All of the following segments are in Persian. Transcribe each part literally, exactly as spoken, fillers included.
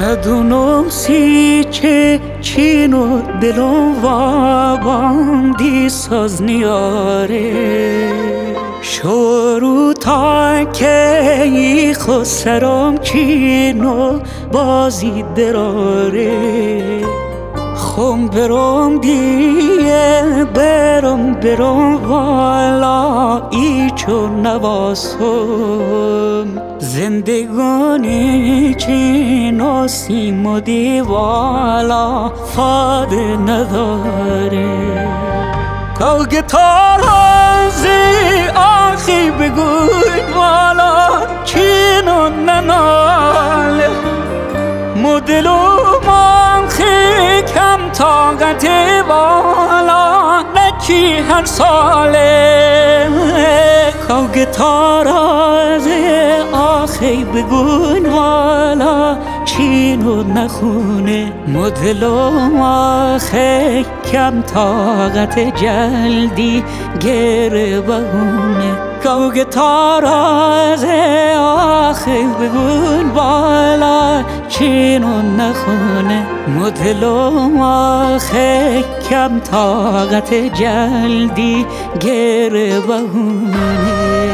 ندونم سی چه چین و دلم و باندی ساز نیاره شروع تا که ای خسرم چین و بازی دراره خم برم دیگه برم برم والا ای چون نواسم زندگانی چین و سیم و دیوالا فاده نداره که گتار هزی آخی بگوی والا چین و نناله مدلو مانخی کم طاقت والا نچی هر ساله که گتار هزی آخی بگوی والا چین و نخونه مدلو آخی کم طاقت جلدی گره بهونه که گتار هزی آخی بگوی والا چین و نخونه مدلو آخی کم طاقت جلدی گره بهونه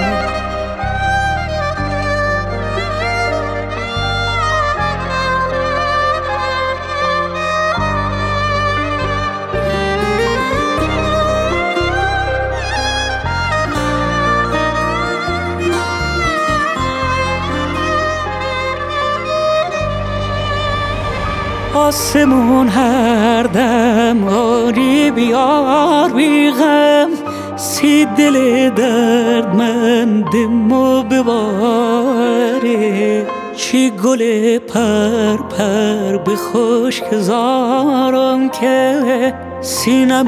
آسمون هر دم آری بیار بیغم سی دل دردمندمو بباره چی گل پر پر به خشک زارم که سینم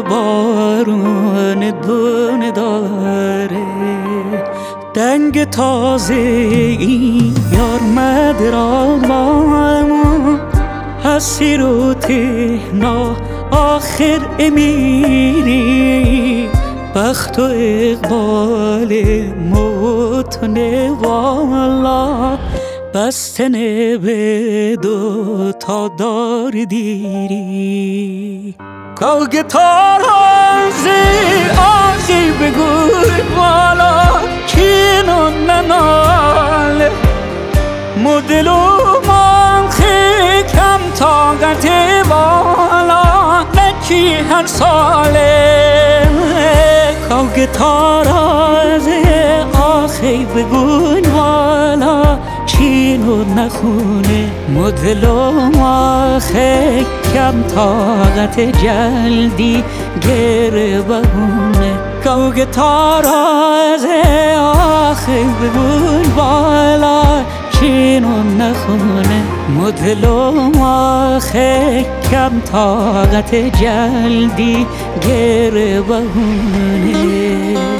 بارون دونه داره دنگ تازه این یار مدرامم حسیر و تهنا آخر امیری بخت و اقبال موتنه والا بستنه به دو تا دار دیری که گتار هزی آخی بگوی والا چین و نناله مدلو مانخی کم طاقت والا نچی هر ساله که گتار هزی آخی بگوی والا چین و نخونه مدلو آخی کم طاقت جلدی گره بهونه که گتار هزی آخی بگوی والا چین و نخونه مدلو آخی کم طاقت جلدی گره بهونه